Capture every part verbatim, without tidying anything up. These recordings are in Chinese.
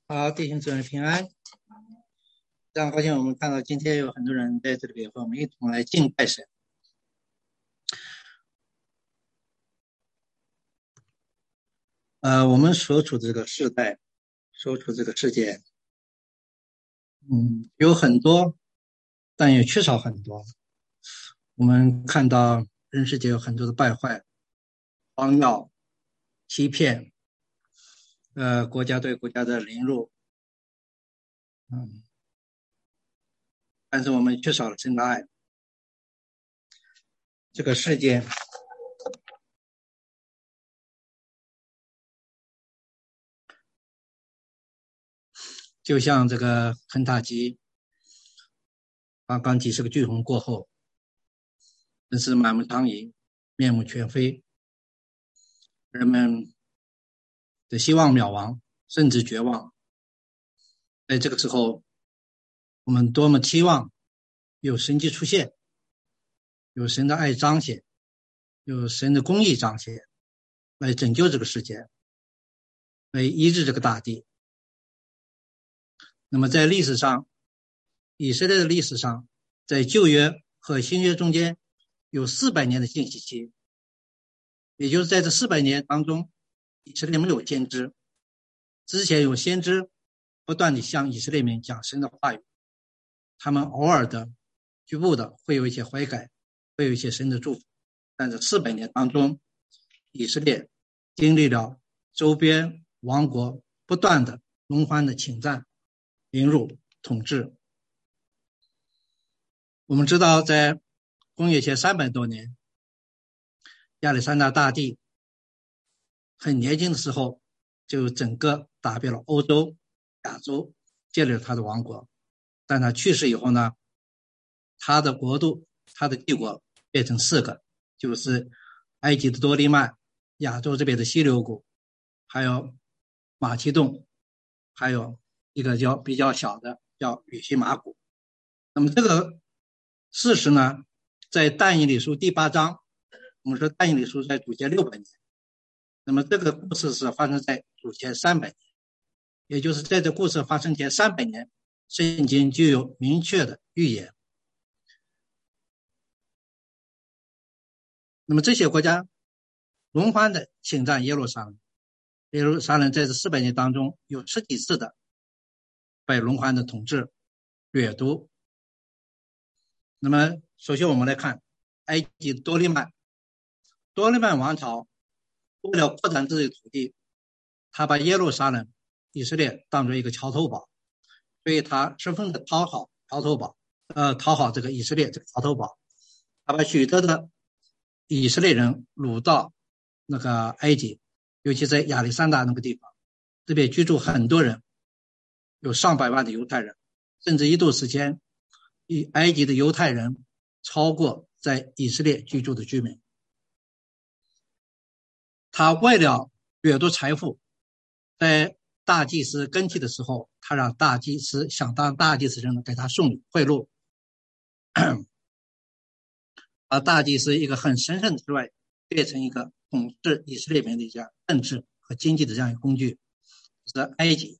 好，弟兄姊妹平安。非常高兴我们看到今天有很多人在这里和我们一同来敬拜神。呃，我们所处这个时代，所处这个世界，嗯，有很多，但也缺少很多。我们看到人世间有很多的败坏、荒药、欺骗，呃，国家对国家的凌辱，嗯，但是我们缺少了神的爱。这个世界就像这个肯塔基刚刚几十个飓风过后，真是满目疮痍，面目全非，人们的希望渺茫，甚至绝望。在这个时候，我们多么期望有神迹出现，有神的爱彰显，有神的公义彰显，来拯救这个世界，来医治这个大地。那么在历史上，以色列的历史上，在旧约和新约中间有四百年的禁息期，也就是在这四百年当中，以色列没有先知，之前有先知不断地向以色列民讲神的话语，他们偶尔的局部的会有一些悔改，会有一些神的祝福，但是四百年当中，以色列经历了周边王国不断的轮番的侵占、凌辱、统治。我们知道在公元前三百多年，亚历山大大帝很年轻的时候就整个打遍了欧洲、亚洲，建立了他的王国。但他去世以后呢，他的国度、他的帝国变成四个，就是埃及的多利曼、亚洲这边的西流谷，还有马其顿，还有一个叫比较小的叫吕西马谷。那么这个事实呢，在但以理书第八章，我们说但以理书在主前六百年，那么这个故事是发生在主前三百年，也就是在这故事发生前三百年，圣经就有明确的预言。那么这些国家轮番的侵占耶路撒冷，耶路撒冷在这四百年当中有十几次的被轮番的统治掠夺。那么首先我们来看埃及多利曼，多利曼王朝为了扩展自己的土地，他把耶路撒冷、以色列当作一个桥头堡，所以他十分的讨好桥头堡，呃，讨好这个以色列这个桥头堡，他把许多的以色列人掳到那个埃及，尤其在亚历山大那个地方，这边居住很多人，有上百万的犹太人，甚至一度时间，埃及的犹太人超过在以色列居住的居民。他为了掠夺财富，在大祭司更替的时候，他让大祭司想当大祭司人给他送贿赂，把大祭司一个很神圣的职位变成一个统治以色列民的一家政治和经济的这样一个工具，是埃及。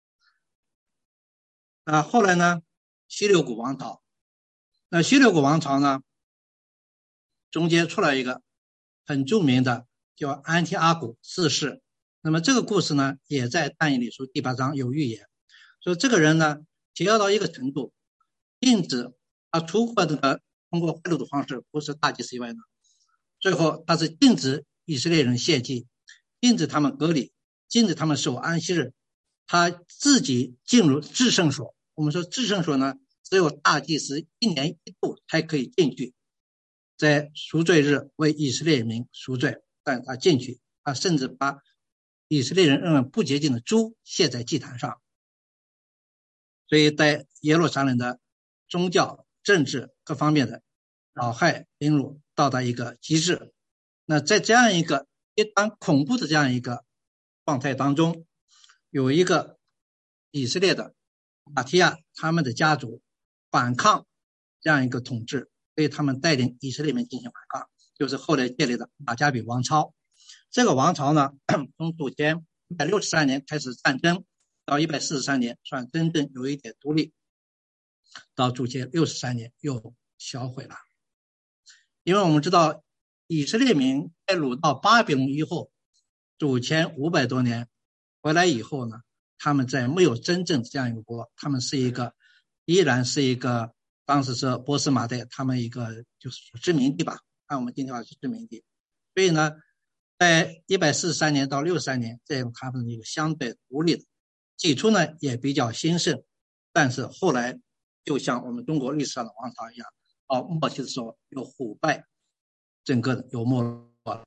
那后来呢，西流古王朝，那西流古王朝呢，中间出来一个很著名的叫安提阿古四世。那么这个故事呢，也在但以理书第八章有预言，说这个人呢，邪恶到一个程度，禁止他除过这个通过贿赂的方式，不是大祭司以外呢，最后他是禁止以色列人献祭，禁止他们割礼，禁止他们守安息日，他自己进入至圣所。我们说至圣所呢，只有大祭司一年一度才可以进去，在赎罪日为以色列民赎罪，但他进去，他甚至把以色列人认为不洁净的猪献在祭坛上。所以在耶路撒冷的宗教、政治各方面的扰害、凌辱到达一个极致。那在这样一个一般恐怖的这样一个状态当中，有一个以色列的马提亚他们的家族反抗这样一个统治，所以他们带领以色列民进行反抗，就是后来建立的马加比王朝。这个王朝呢，从主前一百六十三年开始战争， 到一百四十三年算真正有一点独立，到主前六十三年又销毁了。因为我们知道以色列民被掳到巴比伦以后，主前五百多年回来以后呢，他们在没有真正这样一个国，他们是一个依然是一个当时是波斯马代他们一个就是殖民地吧，按我们今天话是殖民地。所以呢在一百四十三年到六十三年这样他们一个相对独立的，起初呢也比较兴盛，但是后来就像我们中国历史上的王朝一样，到末期的时候又腐败，整个的又没落了。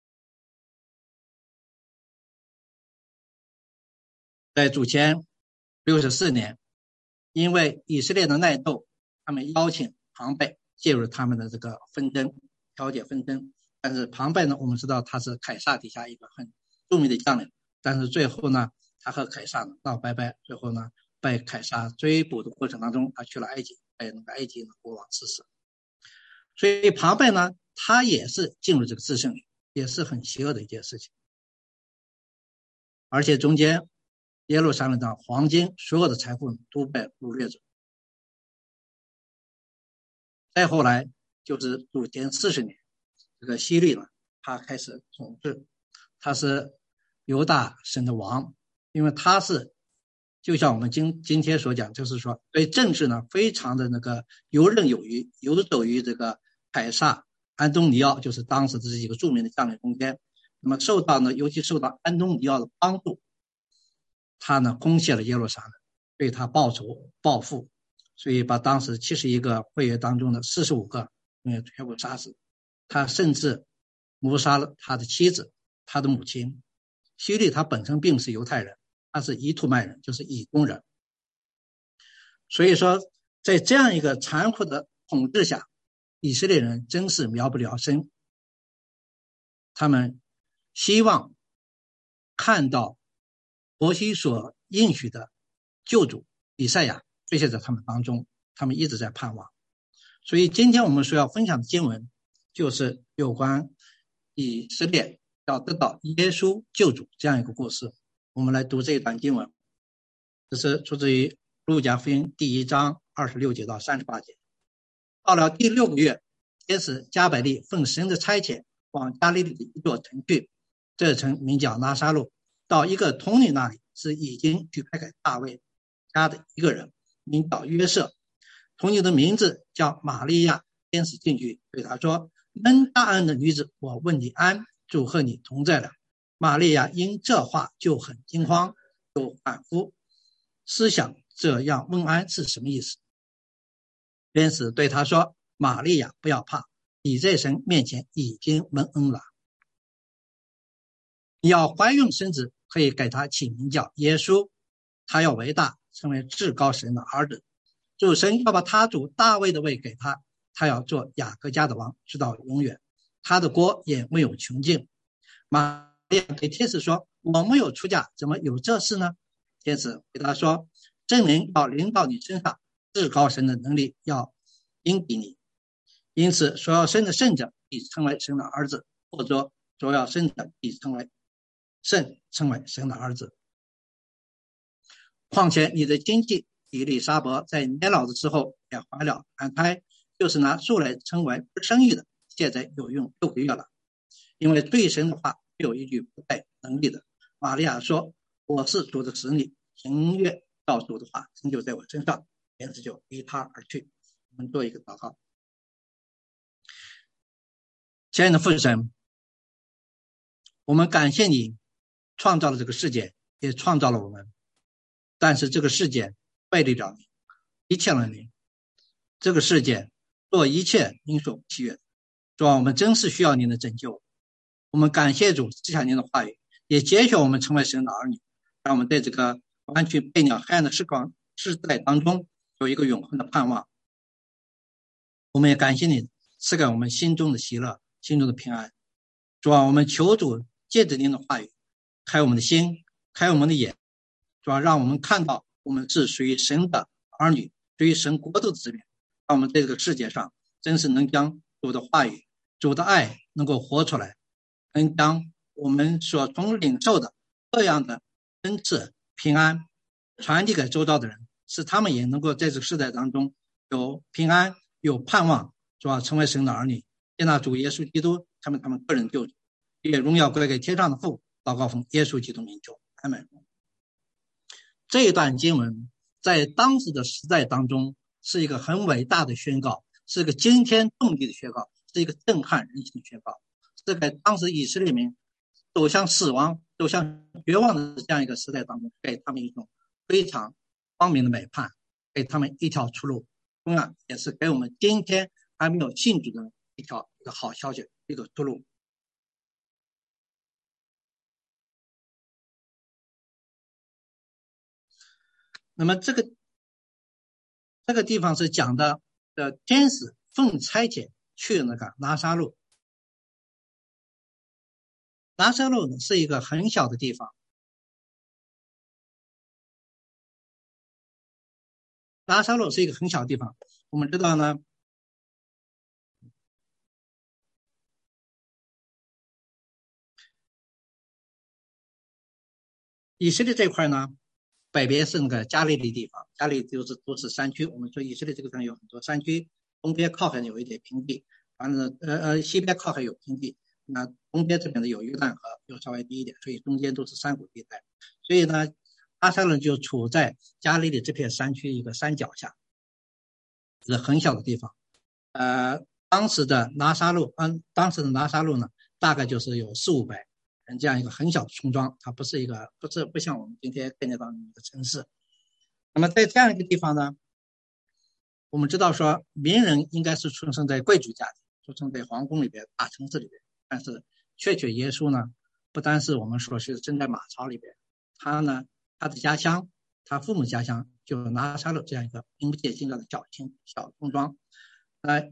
在主前六十四年，因为以色列的内斗，他们邀请庞贝介入他们的这个纷争，调解纷争。但是庞贝呢，我们知道他是凯撒底下一个很著名的将领，但是最后呢，他和凯撒闹拜拜，最后呢，被凯撒追捕的过程当中，他去了埃及，被那个埃及的国王刺死。所以庞贝呢，他也是进入这个自胜，也是很邪恶的一件事情。而且中间耶路撒冷的黄金所有的财富都被掳掠走。再后来就是主前四十年，这个希律呢，他开始统治，他是犹大省的王，因为他是就像我们今今天所讲，就是说对政治呢非常的那个游刃有余，游走于这个凯撒、安东尼奥，就是当时这是一个著名的将领中间。那么受到呢，尤其受到安东尼奥的帮助，他呢攻陷了耶路撒冷，对他报仇报复，所以把当时七十一个会员当中的四十五个嗯全部杀死。他甚至谋杀了他的妻子，他的母亲。希律他本身并不是犹太人，他是以土麦人，就是以东人。所以说在这样一个残酷的统治下，以色列人真是苗不聊生。他们希望看到摩西所应许的救主以赛亚出现在他们当中，他们一直在盼望。所以今天我们所要分享的经文就是有关以色列要得到耶稣救主这样一个故事。我们来读这一段经文，这是出自于路加福音第一章二十六节到三十八节。到了第六个月，天使加百利奉神的差遣往加利利的一座城去，这城名叫拿撒路，到一个童女那里，是已经许配给大卫家的一个人，名叫约瑟。童女的名字叫玛利亚。天使进去对他说：蒙大恩的女子，我问你安，主和你同在了。玛利亚因这话就很惊慌，就反复思想这样问安是什么意思。天使对他说：玛利亚，不要怕，你在神面前已经蒙恩了。你要怀孕生子，可以给他起名叫耶稣，他要为大，成为至高神的儿子。主神要把他主大卫的位给他，他要做雅各家的王，直到永远，他的国也没有穷尽。玛利亚对天使说：我没有出嫁，怎么有这事呢？天使回答说：圣灵要临到你身上，至高神的能力要因给你，因此所要生的圣者必称为神的儿子，或者所要生的必称为圣，称为神的儿子。况且你的亲戚以利沙伯在年老的时候也怀了男胎，就是拿素来称为不生育的，现在有用六个月了。因为对神的话有一句不带能力的。玛利亚说：我是主的使女，情愿照主的话成就在我身上。天使就离他而去。我们做一个祷告。亲爱的父神，我们感谢你创造了这个世界，也创造了我们，但是这个世界背离了你，遗弃了你。这个世界做一切你所不喜悦。主啊，我们真是需要您的拯救。我们感谢主赐下您的话语，也拣选我们成为神的儿女，让我们在这个完全背鸟黑暗的时光世代当中有一个永恒的盼望。我们也感谢你赐给我们心中的喜乐，心中的平安。主啊，我们求主借着您的话语开我们的心，开我们的眼。主啊，让我们看到我们是属于神的儿女，属于神国度的子民，让我们在这个世界上真是能将主的话语、主的爱能够活出来，能将我们所从领受的各样的恩赐、平安、 传递给周遭的人，使他们也能够在这个世代当中有平安，有盼望，是吧？成为神的儿女，接纳主耶稣基督，他们他们个人救主，也荣耀归给天上的父。祷告奉耶稣基督名求，阿们。这一段经文在当时的时代当中是一个很伟大的宣告，是一个惊天动地的宣告，是一个震撼人心的宣告，是在当时以色列民走向死亡、走向绝望的这样一个时代当中，给他们一种非常光明的美盼，给他们一条出路，同样也是给我们今天还没有信主的一条一个好消息，一个出路。那么这个这个地方是讲的的天使奉差遣去那个拿撒路。拿撒路呢是一个很小的地方，拿撒路是一个很小的地方。我们知道呢，以色列这块呢，北边是那个加利利地方，加利利就是都是山区。我们说以色列这个地方有很多山区，东边靠海有一点平地，反正呃呃西边靠海有平地，那东边这边的有约旦河，又稍微低一点，所以中间都是山谷地带。所以呢，拿撒勒就处在加利利这片山区一个山脚下，是很小的地方。呃，当时的拿撒路，嗯，当时的拿撒路呢，大概就是有四五百人这样一个很小的村庄，它不是一个，不是不像我们今天概念当中的城市。那么在这样一个地方呢，我们知道说，名人应该是出生在贵族家庭，出生在皇宫里边、大城市里边，但是确确耶稣呢，不单是我们说是生在马槽里边，他呢，他的家乡，他父母家乡就拿撒勒这样一个名不见经传的小村小村庄。呃，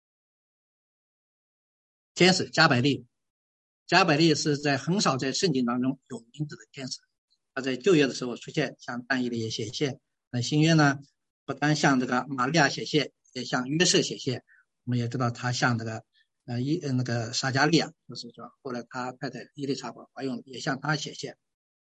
天使加百利，加百利是在很少在圣经当中有名字的天使，他在旧约的时候出现，向但以理也写信。那新约呢，不单向这个玛利亚写信，也向约瑟写信。我们也知道他向这个呃伊那个撒加利亚，就是说后来他太太伊丽莎白怀孕，也向他写信。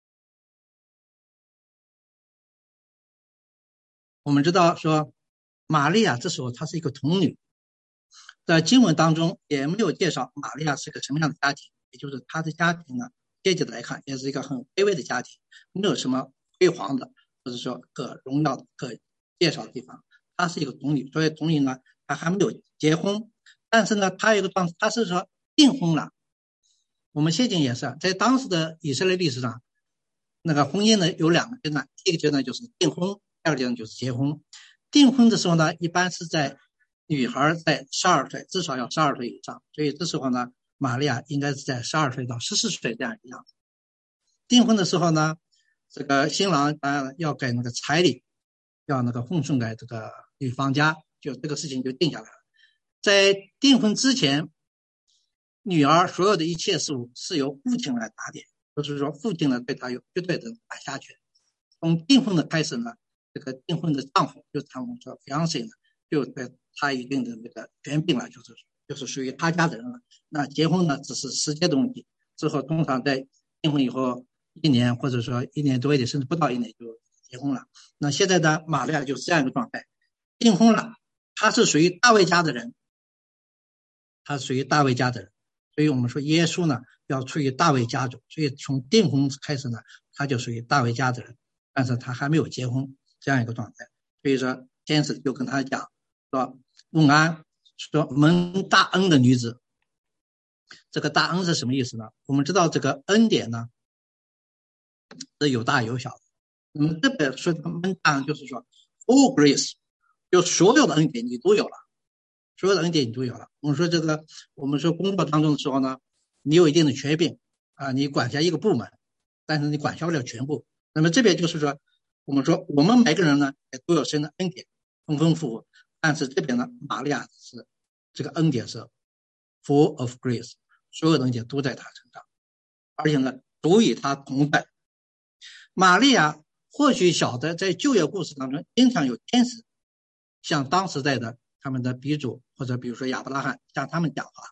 我们知道说玛利亚这时候她是一个童女，在经文当中也没有介绍玛利亚是个什么样的家庭，也就是她的家庭呢，阶级来看也是一个很卑微的家庭，没有什么辉煌的或者说可荣耀的可介绍的地方。她是一个童女，所以童女呢，她还没有结婚，但是呢，她有一个状态，她是说订婚了。我们现今也是在当时的以色列历史上，那个婚姻呢有两个阶段，第一个阶段就是订婚，第二个阶段就是结婚。订婚的时候呢，一般是在女孩在十二岁，至少要十二岁以上，所以这时候呢，玛利亚应该是在十二岁到十四岁这样一个样子。订婚的时候呢，这个新郎当然要给那个彩礼，要那个奉送给这个女方家，就这个事情就定下来了。在订婚之前，女儿所有的一切事务是由父亲来打点，就是说父亲呢对她有绝对的管辖权。从订婚的开始呢，这个订婚的丈夫就是他们说 fiancé 呢，就对他一定的那个权柄了，就是就是属于他家的人了。那结婚呢，只是时间的问题。之后通常在订婚以后一年或者说一年多一点，甚至不到一年就结婚了。那现在的玛利亚就是这样一个状态，订婚了，他是属于大卫家的人，他是属于大卫家的人。所以我们说耶稣呢要出于大卫家族，所以从订婚开始呢，他就属于大卫家的人，但是他还没有结婚这样一个状态。所以说天使就跟他讲说问安，说蒙大恩的女子。这个大恩是什么意思呢？我们知道这个恩典呢是有大有小的。那么这边说的蒙大恩就是说 all grace， 就所有的恩典你都有了，所有的恩典你都有了。我们说这个，我们说工作当中的时候呢，你有一定的权柄啊，你管辖一个部门，但是你管辖不了全部。那么这边就是说，我们说我们每个人呢也都有神的恩典，丰丰富富。但是这边呢，玛利亚是这个恩典是 full of grace， 所有的恩典都在他身上，而且呢，都与他同在。玛利亚或许晓得，在旧约故事当中，经常有天使向当时代的他们的鼻祖或者比如说亚伯拉罕向他们讲话，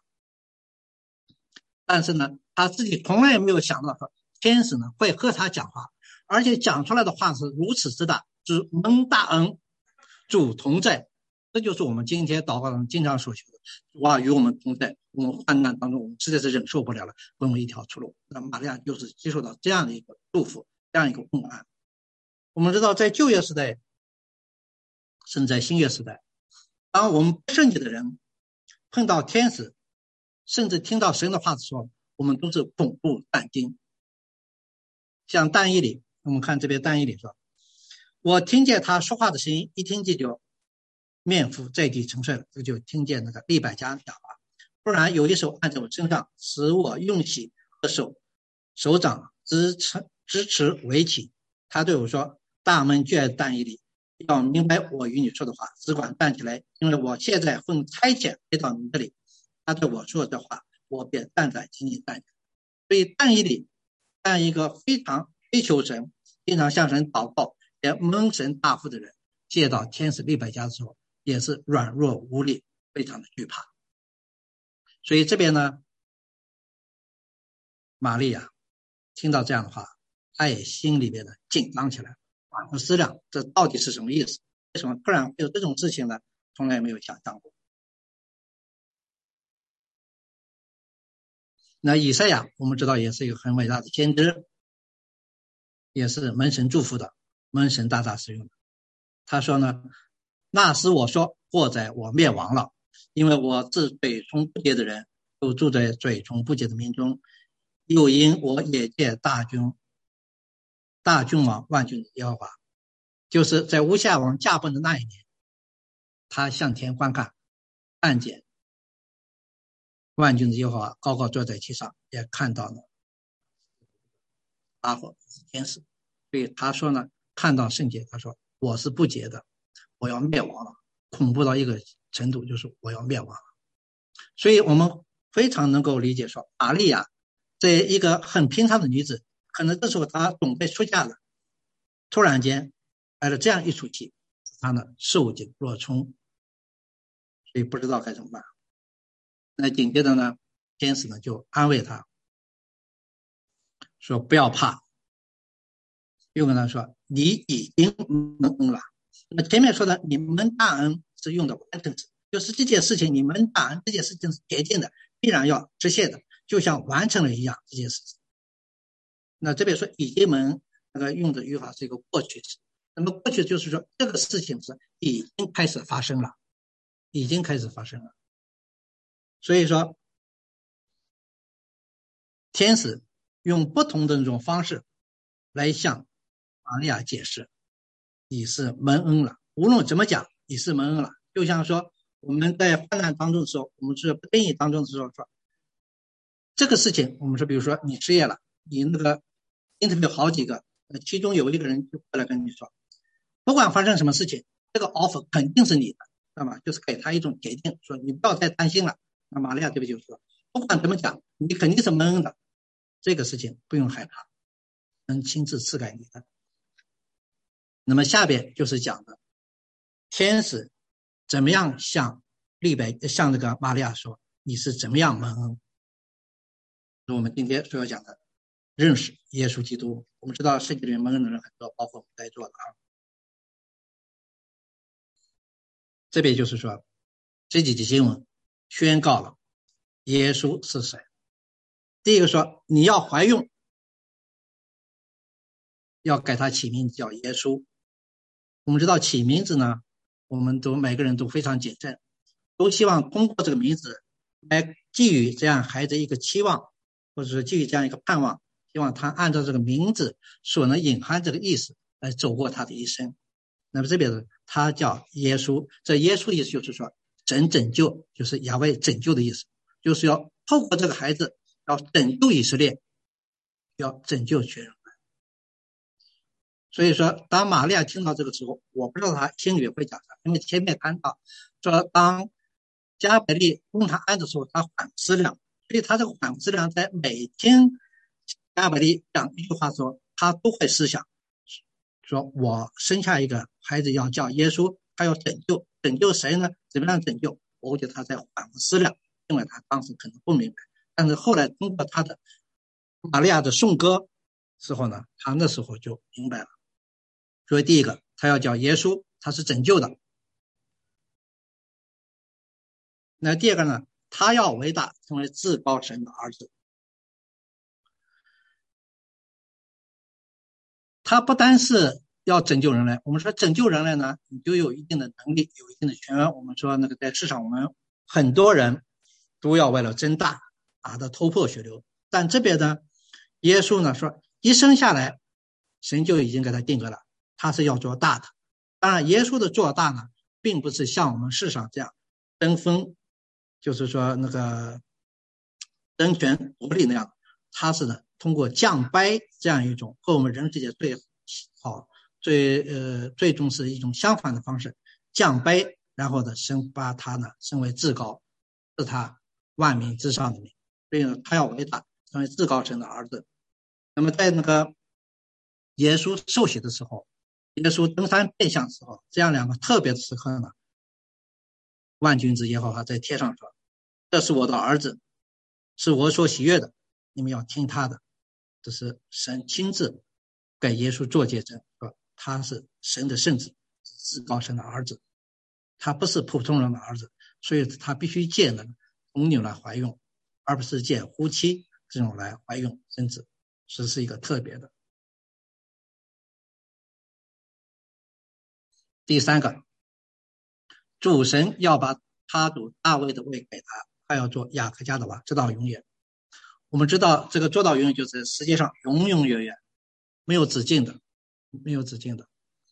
但是呢，他自己从来也没有想到说天使呢会和他讲话， 而且讲出来的话是如此之大，是蒙大恩，主同在。这就是我们今天祷告中经常所求的，主啊与我们同在，我们患难当中我们实在是忍受不了了，给我们一条出路。那玛利亚就是接受到这样的一个祝福，这样一个问安。我们知道在旧约时代甚至在新约时代，当我们不圣洁的人碰到天使甚至听到神的话的时候，我们都是恐怖战惊。像但以理，我们看这边但以理说，我听见他说话的声音，一听见就面伏在地沉睡了，这就听见那个利百加讲话，突然有一手按在我身上，使我用起的手手掌支持支持围起。他对我说，大门就在但以理，要明白我与你说的话，只管站起来，因为我现在奉差遣来到你这里。他对我说这话，我便站在紧紧站起来。所以但以理这样一个非常追求神，经常向神祷告，也蒙神大福的人，见到天使利百加的时候也是软弱无力，非常的惧怕。所以这边呢，玛利亚听到这样的话，她也心里边的紧张起来，反复思量这到底是什么意思，为什么突然会有这种事情呢？从来没有想象过。那以赛亚我们知道也是一个很伟大的先知，也是蒙神祝福的，蒙神大大使用的。他说呢，那时我说祸哉我灭亡了，因为我是嘴唇不洁的人，又住在嘴唇不洁的民中，又因我也见大军大君王万军的耶和华。就是在乌夏王驾崩的那一年，他向天观看，看见万军的耶和华高高坐在其上，也看到了阿火天使。所以他说呢，看到圣洁，他说我是不洁的，我要灭亡了，恐怖到一个程度，就是我要灭亡了。所以我们非常能够理解说，玛利亚这一个很平常的女子，可能这时候她准备出嫁了，突然间来了这样一出气，她呢受尽若冲，所以不知道该怎么办。那紧接着呢，天使呢就安慰她说不要怕，又跟她说你已经蒙恩了。那前面说的你蒙大恩是用的完成时，就是这件事情你蒙大恩这件事情是决定的，必然要实现的，就像完成了一样这件事情。那这边说已经蒙，那个用的语法是一个过去式，那么过去就是说这个事情是已经开始发生了，已经开始发生了。所以说天使用不同的这种方式来向玛利亚解释，你是蒙恩了，无论怎么讲你是蒙恩了。就像说我们在患难当中的时候，我们是不得已当中的时候说这个事情，我们说比如说你失业了，你那个 interview 好几个，其中有一个人就过来跟你说，不管发生什么事情，这个 offer 肯定是你的，那么就是给他一种决定，说你不要再担心了。那玛利亚这边就说，不管怎么讲，你肯定是蒙恩的，这个事情不用害怕，能亲自赐给你的。那么下边就是讲的天使怎么样向利百向这个玛利亚说你是怎么样蒙恩。我们今天所要讲的认识耶稣基督，我们知道世界里面蒙恩的人很多，包括我们在座的啊。这边就是说这几节经文宣告了耶稣是谁。第一个说你要怀孕，要给他起名字叫耶稣。我们知道起名字呢，我们都每个人都非常谨慎，都希望通过这个名字来寄予这样孩子一个期望，或者说寄予这样一个盼望，希望他按照这个名字所能隐含这个意思来走过他的一生。那么这边他叫耶稣，这耶稣的意思就是说神拯救，就是亚威拯救的意思，就是要透过这个孩子要拯救以色列，要拯救全人。所以说当玛利亚听到这个时候，我不知道他心里会讲啥，因为前面谈到说当加百利供他安的时候，他反思量，所以他这个反思量在每听加百利讲一句话的时候，他都会思想说我生下一个孩子要叫耶稣，他要拯救，拯救谁呢？怎么样拯救？我觉得他在反复思量，因为他当时可能不明白，但是后来通过他的玛利亚的颂歌， 时候呢，他那时候就明白了。所以第一个，他要叫耶稣，他是拯救的。那第二个呢，他要伟大，成为至高神的儿子。他不单是要拯救人类，我们说拯救人类呢，你就有一定的能力，有一定的权威。我们说那个在市场，我们很多人都要为了争大，打得头破血流。但这边呢，耶稣呢说，一生下来，神就已经给他定格了，他是要做大的。当然，耶稣的做大呢，并不是像我们世上这样争锋，就是说那个争权夺利那样，他是呢通过降卑这样一种和我们人世界最好、最呃最终是一种相反的方式，降卑，然后呢升把他呢升为至高，是他万民之上的名，所以呢他要伟大，成为至高神的儿子。那么在那个耶稣受洗的时候，耶稣登山变相的时候，这样两个特别的时刻呢，万军之耶和华在天上说：“这是我的儿子，是我所喜悦的，你们要听他的。”这是神亲自给耶稣做见证，说他是神的圣子，是至高神的儿子，他不是普通人的儿子，所以他必须借那个童女来怀孕，而不是借夫妻这种来怀孕生子，这是一个特别的。第三个，主神要把他主大卫的位给他，他要做雅各家的王，直到永远。我们知道这个做到永远就是世界上永永远远没有止境的，没有止境的。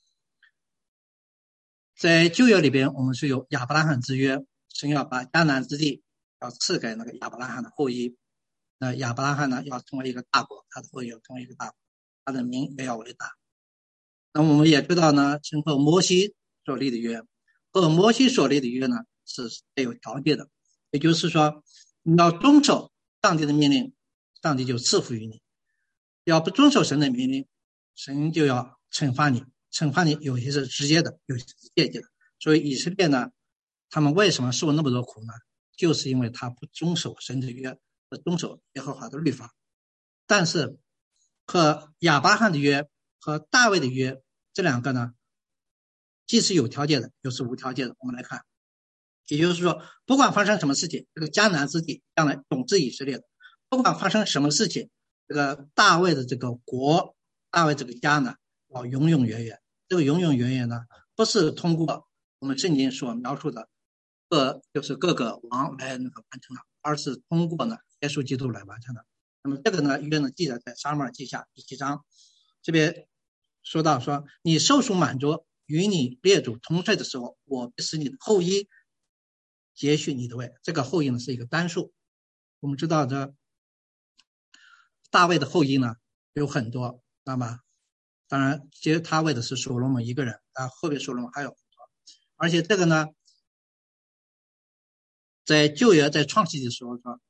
在旧约里边，我们是有亚伯拉罕之约，神要把迦南之地要赐给那个亚伯拉罕的后裔。那亚伯拉罕呢，要成为一个大国，他的后裔要成为一个大国，他的名也要伟大。那我们也知道呢，经过摩西所立的约，和摩西所立的约呢是带有条件的，也就是说，你要遵守上帝的命令，上帝就赐福于你；要不遵守神的命令，神就要惩罚你。惩罚你有些是直接的，有些是间接的。所以以色列呢，他们为什么受那么多苦呢？就是因为他不遵守神的约，不遵守耶和华的律法。但是和亚伯拉罕的约和大卫的约这两个呢，既是有条件的，又是无条件的。我们来看，也就是说，不管发生什么事情，这个迦南之地将来统治以色列的，不管发生什么事情，这个大卫的这个国，大卫这个家呢，要永永远远。这个永永远远呢，不是通过我们圣经所描述的各就是各个王来那个完成的，而是通过呢耶稣基督来完成的。那么这个呢，约呢记载在撒母耳记下第七章，这边说到说，你寿数满足，与你列祖同岁的时候，我必使你的后裔接续你的位。这个后裔呢是一个单数。我们知道这大卫的后裔呢有很多，那么当然其实他为的是所罗门一个人啊，后面所罗门还有很多。而且这个呢，在旧约在创世纪的时候说，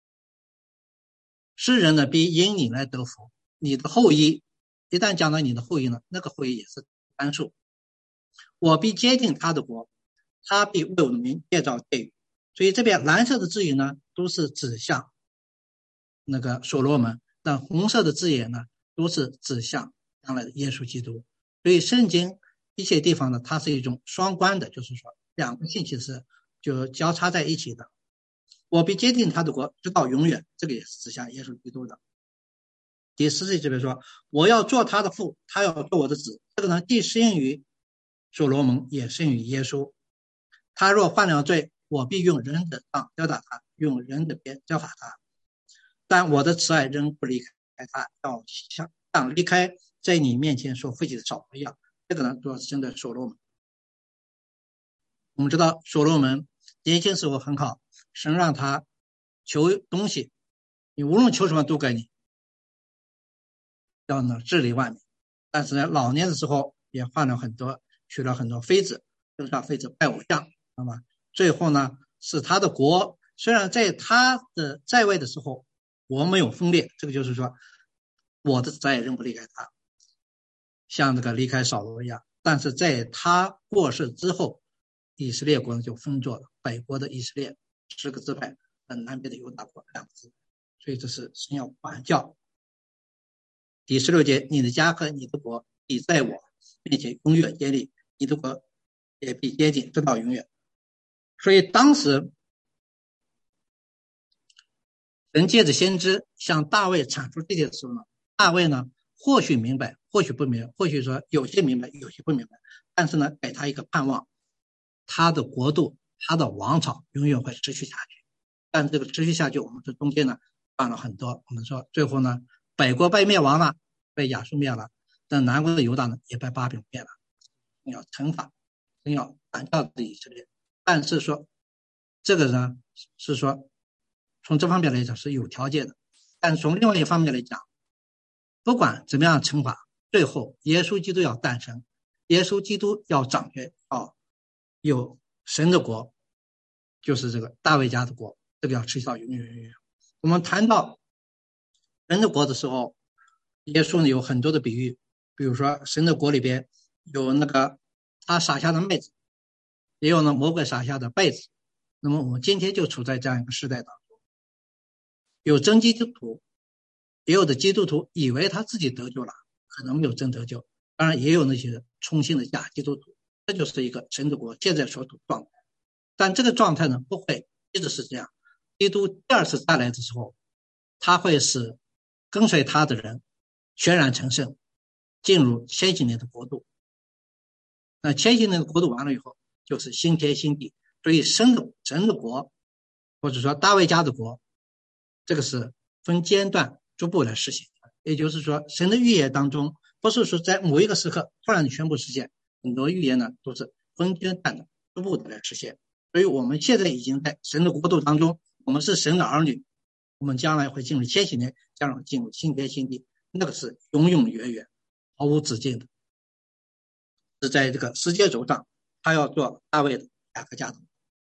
世人呢必因你来得福，你的后裔一旦讲到你的后裔呢，那个后裔也是单数。我必接近他的国，他必为我的名建造殿宇。所以这边蓝色的字眼呢都是指向那个所罗门，那红色的字眼呢都是指向将来的耶稣基督。所以圣经一些地方呢，它是一种双关的，就是说两个信息是就交叉在一起的。我必接近他的国，直到永远，这个也是指向耶稣基督的。第四节这边说，我要做他的父，他要做我的子。这个呢，既适应于所罗门，也适应于耶稣。他若犯了罪，我必用人的杖责打他，用人的鞭责罚他。但我的慈爱仍不离开他，要像离开在你面前所废弃的草一样。这个呢，主要是针对所罗门。我们知道所罗门年轻时候很好，神让他求东西，你无论求什么都给你，要呢治理万民。但是呢，老年的时候也犯了很多，娶了很多妃子，跟上妃子拜偶像，那么最后呢，使他的国虽然在他的在位的时候国没有分裂，这个就是说我的再也仍不离开他，像这个离开扫罗一样。但是在他过世之后，以色列国就分作了北国的以色列十个支派和南边的犹大国两个支派。所以这是神要管教第十六节，你的家和你的国必在我，并且永远坚立，你的国也必坚定直到永远。所以当时人借着先知向大卫阐述这些的时候呢，大卫呢或许明白，或许不明白，或许说有些明白，有些不明白，但是呢给他一个盼望，他的国度，他的王朝永远会持续下去。但这个持续下去，我们这中间呢犯了很多，我们说最后呢北国被灭亡了，被亚述灭了，但南国的犹大呢也被巴比伦灭了，要惩罚，要赶到的以色列。但是说这个呢是说从这方面来讲是有条件的，但从另外一方面来讲，不管怎么样惩罚，最后耶稣基督要诞生，耶稣基督要掌权，要有神的国，就是这个大卫家的国，这个要持续到永远永远。我们谈到神的国的时候，耶稣呢有很多的比喻，比如说神的国里边有那个他撒下的麦子，也有呢魔鬼撒下的稗子。那么我们今天就处在这样一个时代当中，有真基督徒，也有的基督徒以为他自己得救了，可能没有真得救，当然也有那些充信的假基督徒，这就是一个神的国现在所处状态。但这个状态呢不会一直是这样，基督第二次再来的时候，他会使跟随他的人全然成圣，进入千禧年的国度。那千禧年的国度完了以后，就是新天新地。所以神的神的国，或者说大卫家的国，这个是分阶段逐步来实现的。也就是说神的预言当中，不是说在某一个时刻突然全部实现，很多预言呢都是分阶段的逐步的来实现。所以我们现在已经在神的国度当中，我们是神的儿女，我们将来会进入千禧年，将来进入新天新地，那个是永永远远毫无止境的，是在这个时间轴上，他要做大卫的雅各家的。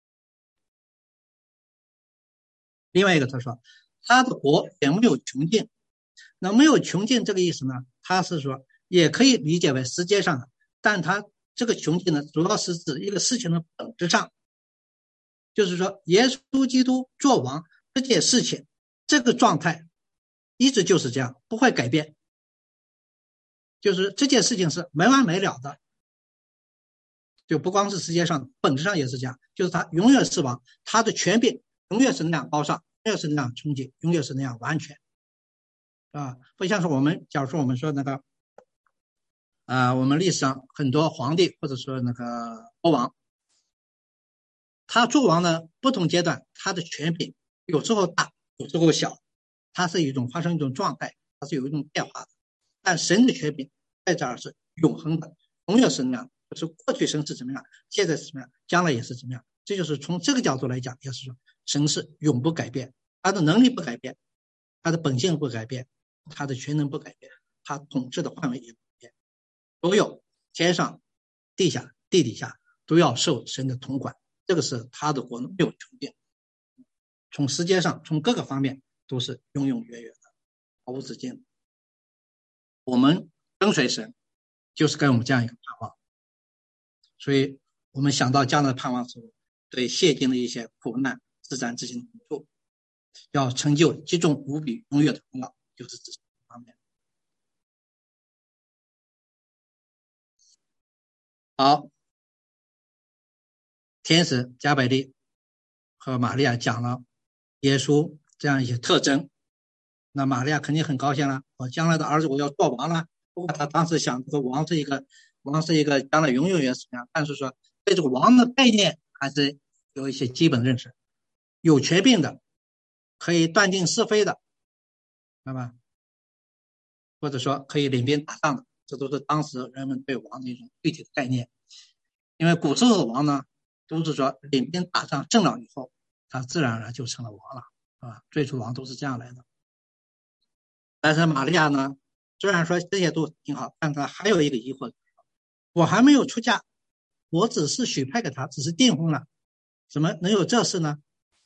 另外一个他说他的国也没有穷尽，那没有穷尽这个意思呢，他是说也可以理解为时间上的，但他这个穷尽呢主要是指一个事情的本质上，就是说耶稣基督做王这件事情，这个状态一直就是这样，不会改变，就是这件事情是没完没了的，就不光是时间上，本质上也是这样，就是他永远是王，他的权柄永远是那样高尚，永远是那样纯洁，永远是那样完全啊，不像是我们假如说我们说那个啊、呃，我们历史上很多皇帝或者说那个国王，他做王的不同阶段，他的权柄有时候大，有时候小，它是一种发生一种状态，它是有一种变化的。但神的权柄在这儿是永恒的，永远是那样，就是过去神是怎么样，现在是怎么样，将来也是怎么样。这就是从这个角度来讲，也是说神是永不改变，他的能力不改变，他的本性不改变，他的全能不改变，他统治的范围也不改变，所有天上地下地底下都要受神的统管，这个是他的国没有穷尽，从时间上从各个方面都是永永远远的，毫无止境的。我们跟随神就是给我们这样一个盼望，所以我们想到将来的盼望的时候，对现今的一些苦难自然之心的辅助，要成就极重无比永远的荣耀，就是这方面。好，天使加百利和玛利亚讲了耶稣这样一些特征，那玛利亚肯定很高兴了，我将来的儿子我要做王了。不过他当时想这个王是一个王是一个将来永永远什么样，但是说对这个王的概念还是有一些基本认识，有权柄的，可以断定是非的，知道吧？或者说可以领兵打仗的，这都是当时人们对王的一种具体的概念。因为古时候的王呢，都是说领兵打仗胜了以后，他自然而然就成了王了，啊，最初王都是这样来的。但是玛利亚呢，虽然说这些都挺好，但他还有一个疑惑，我还没有出嫁，我只是许配给他，只是订婚了，怎么能有这事呢？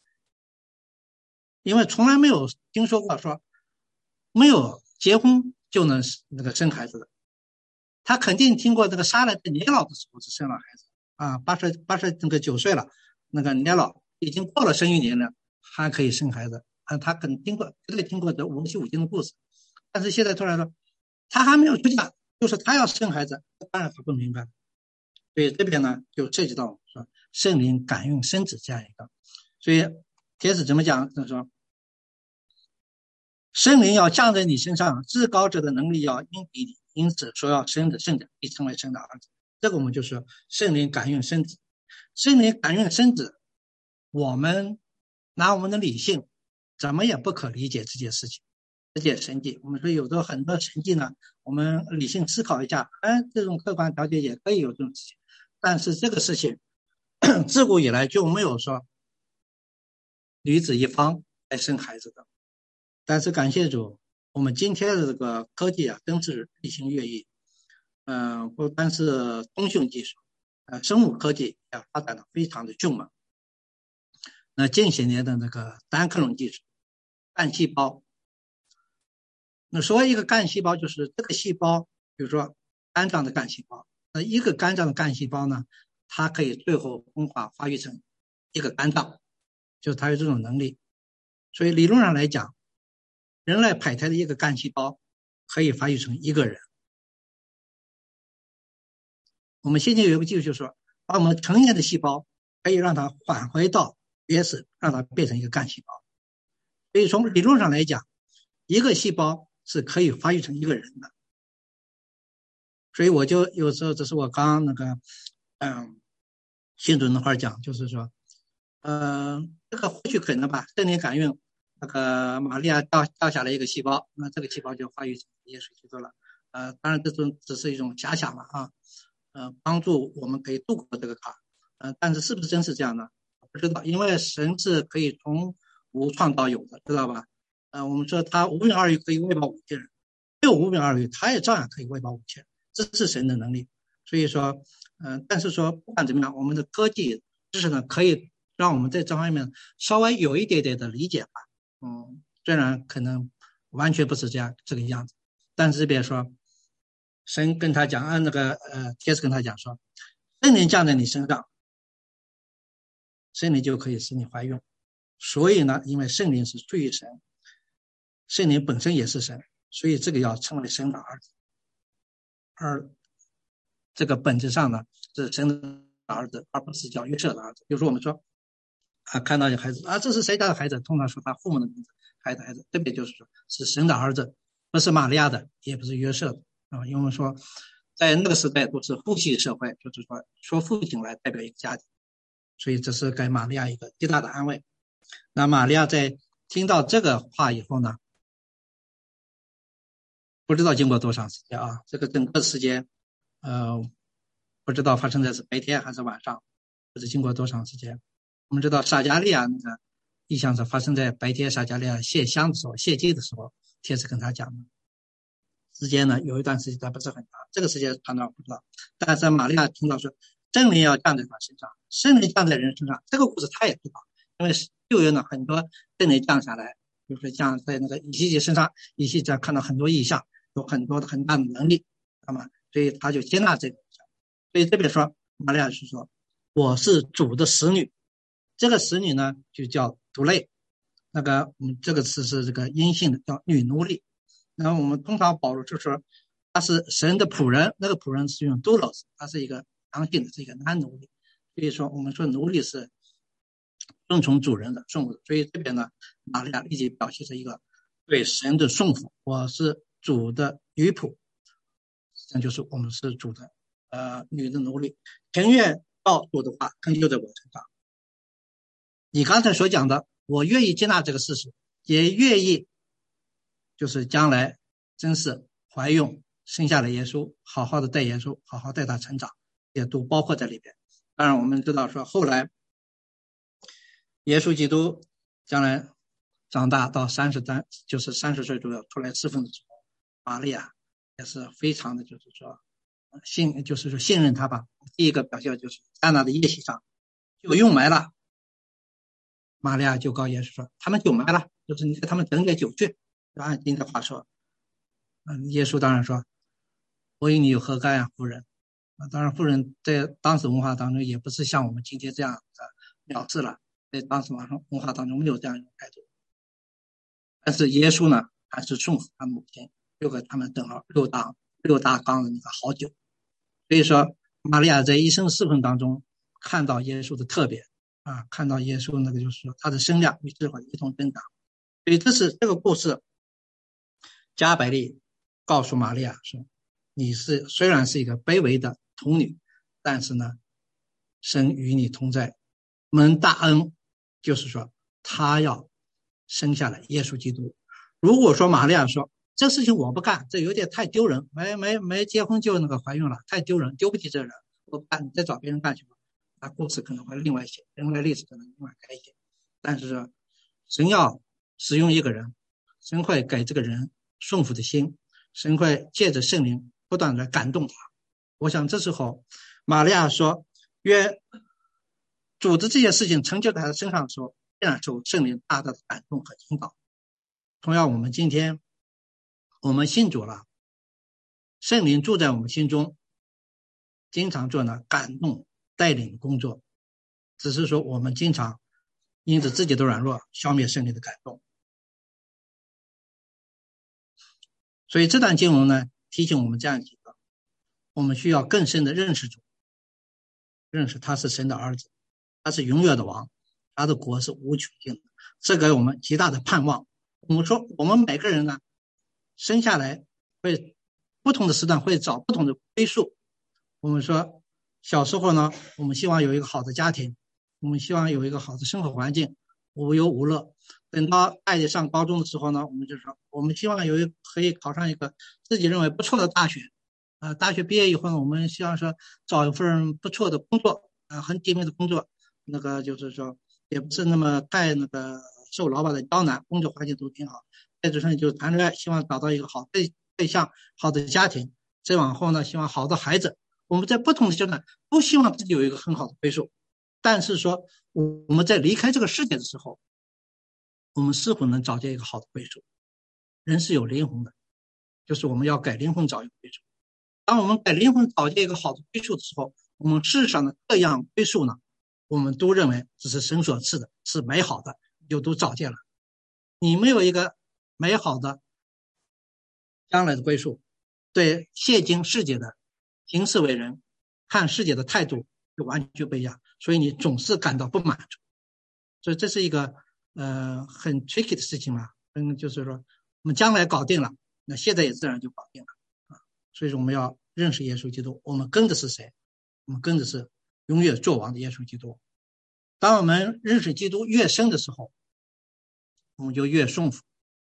因为从来没有听说过说没有结婚就能那个生孩子的，他肯定听过这个撒拉在年老的时候是生了孩子啊，八十八十那个九岁了，那个年老已经过了生育年了，还可以生孩子啊，他肯定听过，绝对听过这五七五经的故事。但是现在突然说他还没有出嫁，就是他要生孩子，当然他不明白。所以这边呢就涉及到说圣灵感孕生子这样一个，所以帖子怎么讲？他说圣灵要降在你身上，至高者的能力要因比你，因此说要生的圣者必称为神的儿子。这个我们就说圣灵感孕生子。圣灵感孕生子，我们拿我们的理性怎么也不可理解这件事情，这件神迹。我们说有的很多神迹呢，我们理性思考一下，哎，这种客观条件也可以有这种事情。但是这个事情自古以来就没有说女子一方来生孩子的。但是感谢主，我们今天的这个科技啊，真是日新月异。嗯、呃，不单是通讯技术，呃，生物科技也发展的非常的迅猛。那近些年的那个单克隆技术，干细胞，那所谓一个干细胞，就是这个细胞，比如说肝脏的干细胞，那一个肝脏的干细胞呢，它可以最后分化发育成一个肝脏，就是它有这种能力。所以理论上来讲，人类胚胎的一个干细胞可以发育成一个人。我们现在有一个技术，就是说把我们成年的细胞可以让它返回到原始，让它变成一个干细胞。所以从理论上来讲，一个细胞是可以发育成一个人的。所以我就有时候，这是我刚刚那个嗯新主那块讲，就是说呃这个或许可能吧，圣灵感孕那个玛利亚掉掉下来一个细胞，那这个细胞就发育成耶稣基督了。呃当然这种只是一种假想了啊，呃帮助我们可以度过这个坎。呃但是是不是真是这样呢？不知道，因为神是可以从无创造有的，知道吧？呃我们说他无病二语可以喂饱五千人，没有无病二语他也照样可以喂饱五千人，这是神的能力。所以说嗯、呃但是说不管怎么样，我们的科技知识呢可以让我们在这方面稍微有一点点的理解吧。嗯，虽然可能完全不是这样这个样子，但是别说神跟他讲，按那个呃天使跟他讲说，圣灵降在你身上，圣灵就可以使你怀孕。所以呢，因为圣灵是出于神，圣灵本身也是神，所以这个要称为神的儿子。而这个本质上呢是神的儿子，而不是叫约瑟的儿子。比如说我们说啊，看到有孩子啊，这是谁家的孩子？通常说他父母的名字，孩子孩子，特别就是说是神的儿子，不是玛利亚的，也不是约瑟的啊。因为我们说在那个时代都是父系社会，就是说说父亲来代表一个家庭，所以这是给玛利亚一个极大的安慰。那玛利亚在听到这个话以后呢，不知道经过多长时间啊，这个整个时间呃不知道发生在是白天还是晚上，不知经过多长时间。我们知道撒迦利亚那个异象是发生在白天，撒迦利亚献香的时候，献祭的时候，天使跟他讲的。时间呢有一段时间它不是很长，这个时间长短不知道。但是玛利亚听到说圣灵要降在他身上，圣灵降在人身上，这个故事他也知道，因为旧约呢很多圣灵降下来，比如说降在那个以西结身上，以西结看到很多异象，有很多的很大的能力，那么所以他就接纳这个。所以这边说玛利亚是说我是主的使女，这个使女呢就叫族类，那个我们这个词是这个阴性的，叫女奴隶。然后我们通常保罗就说他是神的仆人，那个仆人是用 doulos， 他是一个阳性的，是一个男奴隶。所以说我们说奴隶是顺从主人的顺服的，所以这边呢玛利亚立即表现出一个对神的顺服，我是主的女仆，这就是我们是主的呃女的奴隶，情愿照主的话成就在我身上。你刚才所讲的，我愿意接纳这个事实，也愿意就是将来真是怀孕生下了耶稣，好好的带耶稣，好好带他成长，也都包括在里边。当然我们知道说后来耶稣基督将来长大到三十三就是三十岁左右出来侍奉的时候，玛利亚也是非常的就是说信就是说信任他吧。第一个表现就是在那的宴席上就用埋了，玛利亚就告耶稣说他们酒埋了，就是你给他们整点酒去。按今天的话说，嗯，耶稣当然说我与你有何干呀，夫人。当然夫人在当时文化当中也不是像我们今天这样的藐视了，在当时文化当中没有这样一种态度。但是耶稣呢还是顺服他母亲， 就给他们等了六大六大缸的那个好酒。所以说玛利亚在一生侍奉当中看到耶稣的特别啊，看到耶稣那个就是说他的身量与智慧一同增长。所以这是这个故事，加百利告诉玛利亚说，你是虽然是一个卑微的童女，但是呢神与你同在，蒙大恩，就是说他要生下来耶稣基督。如果说玛利亚说这事情我不干，这有点太丢人，没没没结婚就那个怀孕了，太丢人，丢不起这人，我不干，你再找别人干去吧，那故事可能会另外写，人类历史可能另外改写。但是说神要使用一个人，神会给这个人顺服的心，神会借着圣灵不断的感动他。我想这时候玛利亚说约主的这些事情成就在他身上的时候，必然受圣灵大大的感动和引导。同样我们今天我们信主了，圣灵住在我们心中，经常做呢感动带领工作，只是说我们经常因着自己的软弱消灭圣灵的感动。所以这段经文呢提醒我们这样几个，我们需要更深的认识主，认识他是神的儿子，他是永远的王，他的国是无穷尽的，这给我们极大的盼望。我们说我们每个人呢生下来会不同的时段会找不同的归宿。我们说小时候呢我们希望有一个好的家庭，我们希望有一个好的生活环境，无忧无乐。等到爱上上高中的时候呢，我们就说我们希望有一可以考上一个自己认为不错的大学，呃，大学毕业以后呢，我们希望说找一份不错的工作，呃，很体面的工作，那个就是说也不是那么太那个受老板的刁难，工作环境都挺好。再之后就谈恋爱，希望找到一个好对对象，好的家庭。再往后呢，希望好的孩子。我们在不同的阶段都希望自己有一个很好的归宿，但是说我们在离开这个世界的时候，我们是否能找见一个好的归宿？人是有灵魂的，就是我们要给灵魂找一个归宿。当我们给灵魂找见一个好的归宿的时候，我们世上的各样归宿呢，我们都认为这是神所赐的，是美好的，就都找见了。你没有一个美好的将来的归宿，对现今世界的行事为人，看世界的态度就完全不一样，所以你总是感到不满足。所以这是一个呃很 tricky 的事情嘛，嗯，就是说我们将来搞定了，那现在也自然就搞定了啊。所以说我们要认识耶稣基督，我们跟的是谁？我们跟的是永远作王的耶稣基督。当我们认识基督越深的时候，我们就越顺服。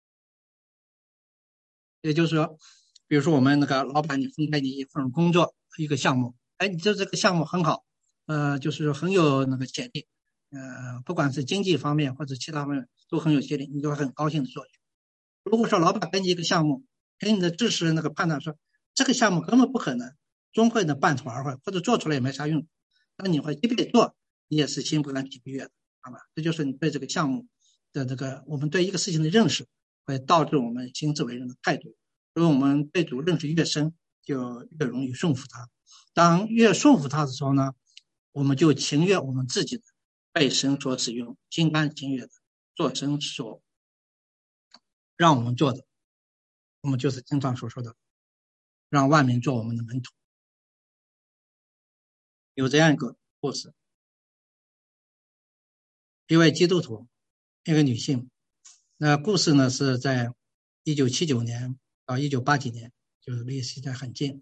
也就是说，比如说我们那个老板，你分配你一份工作一个项目，哎，你这这个项目很好，呃，就是很有那个潜力，呃，不管是经济方面或者其他方面都很有潜力，你就会很高兴的做去。如果说老板给你一个项目，给你的知识那个判断说这个项目根本不可能，终会的半途而废，或者做出来也没啥用，那你会即便做，你也是心不甘情不愿的，好吧？这就是你对这个项目的这个我们对一个事情的认识，会导致我们行事为人的态度。所以我们对主认识越深，就越容易顺服他。当越顺服他的时候呢，我们就情愿我们自己的被神所使用，心甘情愿的做神所让我们做的。我们就是经常所说的让万民做我们的门徒。有这样一个故事，一位基督徒，一个女性，那故事呢是在一九七九年到一九八几年，就是离现在很近。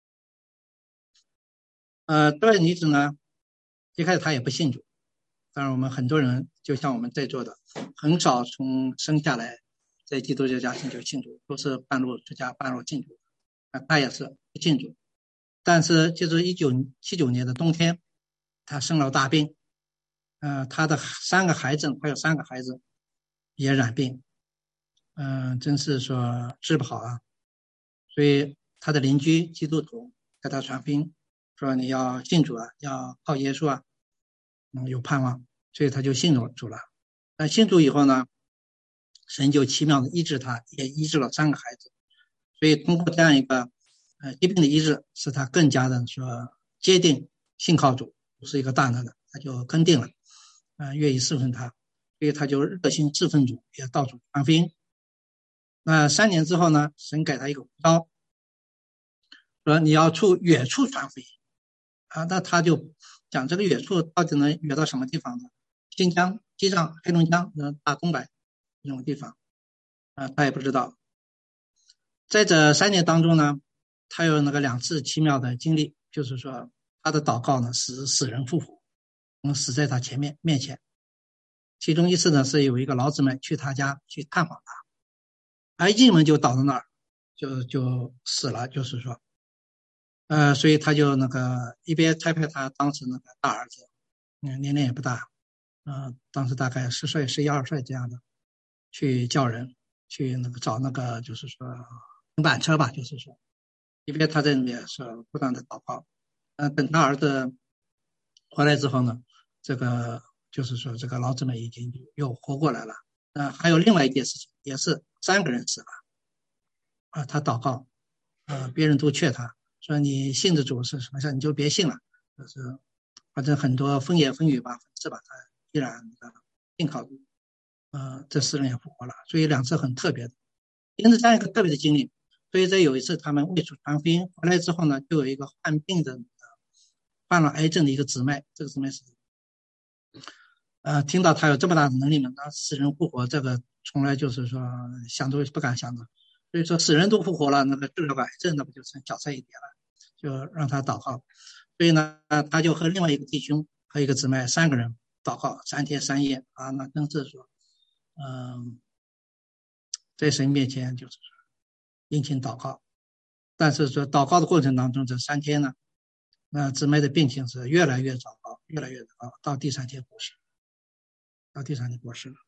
呃，这位女子呢，一开始她也不信主，当然我们很多人就像我们在座的，很少从生下来在基督教家庭就信主，都是半路出家半路进主，啊，她也是不信主。但是就是一九七九年的冬天，她生了大病，呃，她的三个孩子还有三个孩子也染病，嗯、呃，真是说治不好啊。所以她的邻居基督徒给她传福音，说你要信主啊，要靠耶稣啊，嗯，有盼望，所以他就信主了。那信主以后呢，神就奇妙的医治他，也医治了三个孩子。所以通过这样一个呃疾病的医治，使他更加的说坚定信靠主，是一个大能的，他就跟定了，呃，愿意侍奉他，所以他就热心侍奉主，也到处传福音。 那三年之后呢，神给他一个呼召，说你要出远处传福音啊。那他就讲这个远处到底能远到什么地方呢？新疆、西藏、黑龙江、大东北这种地方啊，他也不知道。在这三年当中呢，他有那个两次奇妙的经历，就是说他的祷告呢使死人复活，嗯，死在他前面面前。其中一次呢是有一个老姊妹去他家去探访他，而一进门就倒在那儿，就就死了，就是说，呃，所以他就那个一边差派他当时那个大儿子，嗯，年龄也不大，呃，当时大概十岁、十一二岁这样的，去叫人去那个找那个就是说平板车吧，就是说，一边他在里面是不断的祷告，呃，等他儿子回来之后呢，这个就是说这个老姊妹已经又活过来了。呃，还有另外一件事情，也是三个人死了，啊、呃，他祷告，呃，别人都劝他说你信的主是什么事，你就别信了，就是反正很多风言风语吧，是吧？他依然呃信靠主，呃，这四人也复活了，所以两次很特别的，因此这样一个特别的经历。所以在有一次他们为主传福音回来之后呢，就有一个患病的、患了癌症的一个姊妹，这个姊妹是，呃，听到他有这么大的能力嘛，那死人复活这个从来就是说想都不敢想的。所以说死人都复活了，那个治疗个癌症那不就成小菜一碟了，就让他祷告。所以呢，他就和另外一个弟兄和一个姊妹三个人祷告三天三夜啊，那真是说，嗯，在神面前就是说殷勤祷告。但是说祷告的过程当中，这三天呢，那姊妹的病情是越来越糟糕，越来越糟糕，到第三天过世，到第三天过世了。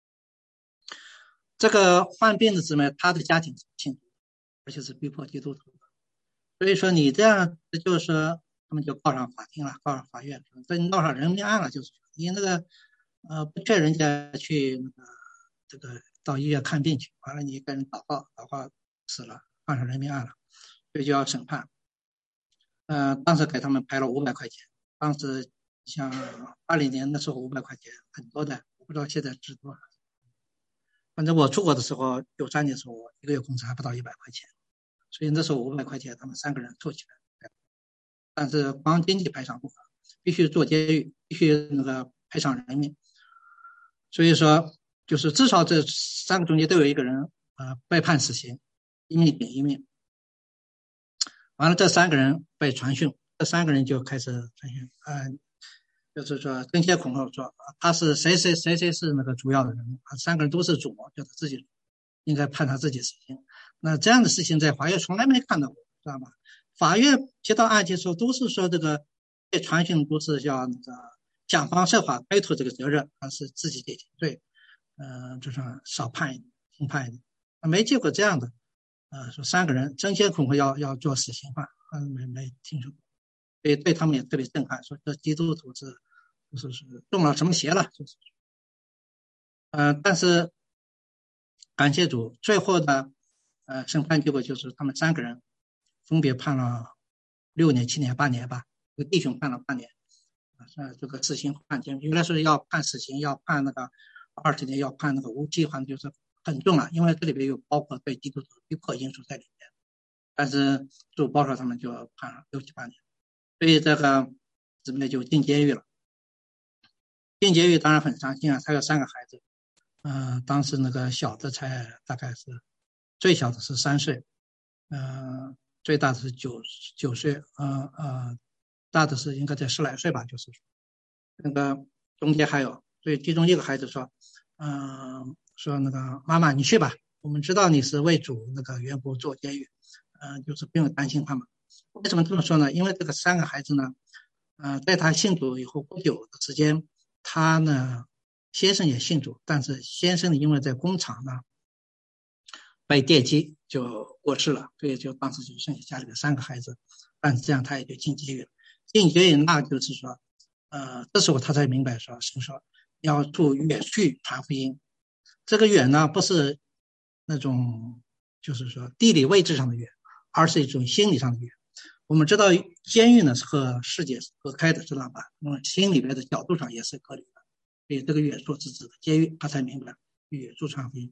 这个患病的姊妹，她的家庭是信主，而且是逼迫基督徒的。所以说你这样，就是说他们就告上法庭了，告上法院，这闹上人命案了，就是你那个呃不劝人家去那个这个到医院看病去，完了你跟人祷告，祷告死了，犯上人命案了，所以就要审判。呃，当时给他们赔了五百块钱，当时像二零年的时候五百块钱很多的，我不知道现在值多少。反正我出国的时候，九三年的时候，我一个月工资还不到一百块钱，所以那时候五百块钱他们三个人凑起来，但是光经济赔偿不够，必须做监狱，必须那个赔偿人命。所以说，就是至少这三个中间都有一个人呃被判死刑，一命顶一命。完了，这三个人被传讯，这三个人就开始传讯，呃，就是说争先恐后说他是谁谁谁谁是那个主要的人物，啊，三个人都是主谋，就是自己应该判他自己死刑。那这样的事情在法院从来没看到过，知道吗？法院接到案件的时候都是说这个被传讯都是要那个想方设法推脱这个责任，还是自己给罪，呃，就是少判一点，轻判一点，没见过这样的。呃，说三个人争先恐后要要做死刑犯，嗯，没没听说过，所以对他们也特别震撼，说这基督徒是就是是中了什么邪了，就是，呃，但是感谢主，最后的呃审判结果就是他们三个人分别判了六年、七年、八年吧，这个弟兄判了八年，呃，这个死刑判监，原来是要判死刑，要判那个二十年，要判那个无期，反正就是很重了，因为这里边有包括对基督徒逼迫因素在里面。但是主保守他们就判了六七八年，所以这个姊妹就进监狱了。进监狱当然很伤心啊，他有三个孩子，嗯、呃，当时那个小的才大概是最小的是三岁，嗯、呃，最大的是九九岁，呃呃，大的是应该在十来岁吧，就是那个中间还有，所以其中一个孩子说，嗯、呃，说那个妈妈你去吧，我们知道你是为主那个缘故做监狱。呃，就是不用担心他们。为什么这么说呢？因为这个三个孩子呢，呃，在他信主以后不久的时间，他呢先生也信主，但是先生呢因为在工厂呢被电击就过世了，所以就当时就剩下家里的三个孩子，但是这样他也就进监狱了。进监狱那就是说，呃，这时候他才明白说，神说要出远去传福音。这个远呢不是那种就是说地理位置上的远，而是一种心理上的远。我们知道监狱呢是和世界是隔开的，知道吧？那么心里边的角度上也是隔离的，所以这个远处是指的监狱，他才明白远处传福音。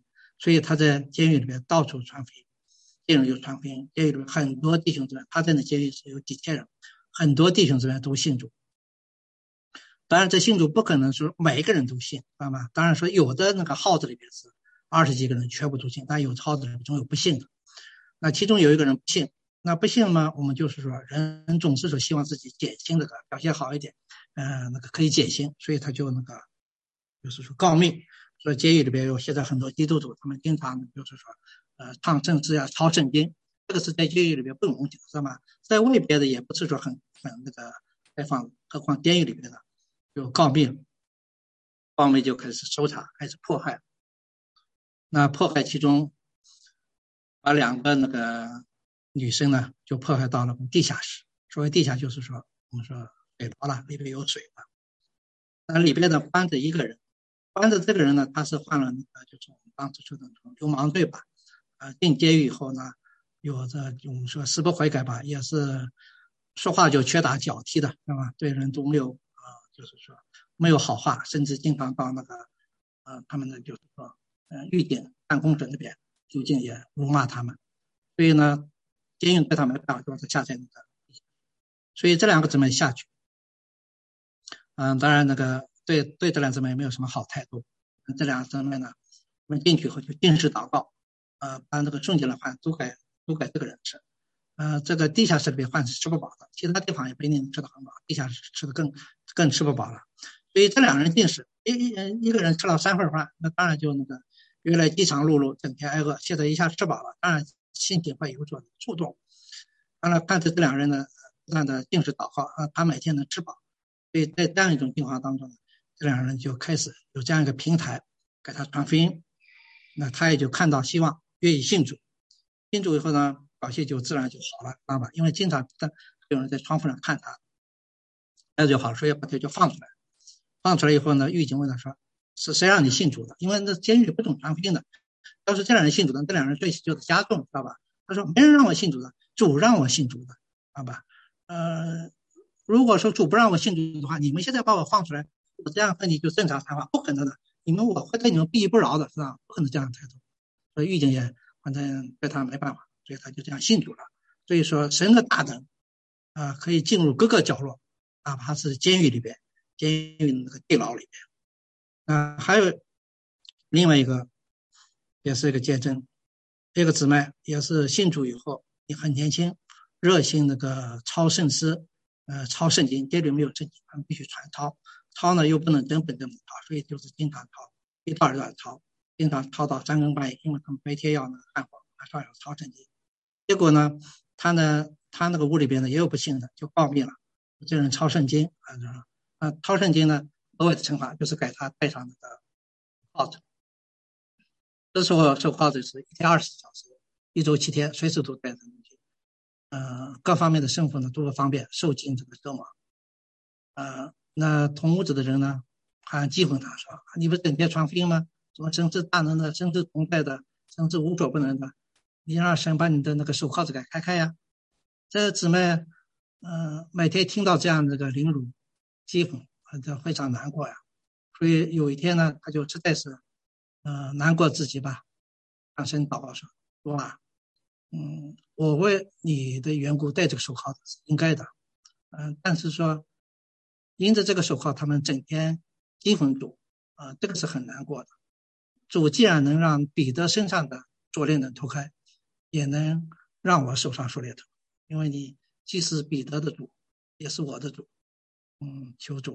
所以他在监狱里面到处传福音，进入就传福音，监狱里面很多弟兄姊妹，他在那监狱是有几千人，很多弟兄姊妹都信主。当然这信主不可能说每一个人都信，知道吗？当然说有的那个号子里边是二十几个人全部都信，但有号子里面总有不信的。那其中有一个人不信，那不信嘛，我们就是说人总是说希望自己减轻这个表现好一点，嗯、呃，那个可以减轻，所以他就那个就是说告密。所以监狱里边有现在很多基督徒，他们经常就是说呃唱圣诗啊，抄圣经，这个是在监狱里边不容易，知道吗？在外边的也不是说很很那个开放，何况监狱里边的就告密了，告密就开始搜查，开始迫害。那迫害其中把两个那个女生呢就迫害到了地下室。所谓地下就是说我们说水牢了，里边有水了。那里边呢关着一个人，关着这个人呢他是犯了那个就是我们当时说的流氓罪吧。呃进监狱以后呢有这我们说死不悔改吧，也是说话就拳打脚踢的，是吧？对人都没有呃就是说没有好话，甚至经常到那个呃他们的就是说呃狱警办公室那边究竟也辱骂他们。所以呢监狱对他们没办法，就是下在那个，所以这两个姊妹下去，嗯，当然那个对对这两姊妹没有什么好态度。这两姊妹呢我们进去以后就定时祷告，呃把那个剩下的饭都给都给这个人吃。呃这个地下室里面饭是吃不饱的，其他地方也不一定吃得很饱，地下室吃的更更吃不饱了。所以这两人进食，一一个人吃了三份饭，那当然就那个原来饥肠辘辘整天挨饿，现在一下吃饱了，当然心情会有所触动。当然看着这两人呢不断的定时祷告啊，他每天能吃饱。所以在这样一种情况当中，这两人就开始有这样一个平台给他传福音，那他也就看到希望，愿意信主。信主以后呢表现就自然就好了，知道吧？因为经常有人在窗户上看他，那就好，所以把他就放出来。放出来以后呢，狱警问他说是谁让你信主的？因为那监狱里不懂传福音的，要是这两人信主的，这两人罪就是加重，知道吧？他说没人让我信主的，主让我信主的，知道吧？呃如果说主不让我信主的话，你们现在把我放出来，我这样和你就正常谈话，不可能的，你们我会对你们不依不饶的，是吧？不可能这样的态度。所以狱警也反正对他没办法，所以他就这样信主了。所以说神的大能啊、呃，可以进入各个角落，哪怕是监狱里边，监狱那个地牢里边。啊、呃，还有另外一个也是一个见证，这个姊妹也是信主以后也很年轻，热心那个抄圣诗。呃，抄圣经，监狱没有圣经，他们必须传抄，抄呢又不能整本整本抄，所以就是经常抄，一段一段抄，经常抄到三更半夜，因为他们白天要那个干活，晚上要抄圣经。结果呢，他呢，他那个屋里边呢也有不幸的，就告密了，这人抄圣经啊，啊，抄圣经呢，额外的惩罚就是给他戴上那个铐子。这时候受铐子是一天二十四小时，一周七天，随时都戴着。呃，各方面的生活呢都不方便，受尽这个折磨。呃，那同屋子的人呢，还讥讽他说：“你不整天传福音吗？什么神之大能的，神之同在的，神之无所不能的，你让神把你的那个手铐子给开开呀！”这姊妹，呃，每天听到这样的这个凌辱、讥讽，这非常难过呀。所以有一天呢，他就实在是，呃，难过自己吧，向神祷告说：“主啊，嗯，我为你的缘故戴这个手铐是应该的，嗯、呃，但是说因着这个手铐，他们整天讥讽主，啊、呃，这个是很难过的。主既然能让彼得身上的锁链能脱开，也能让我手上锁链脱，因为你既是彼得的主，也是我的主，嗯，求主。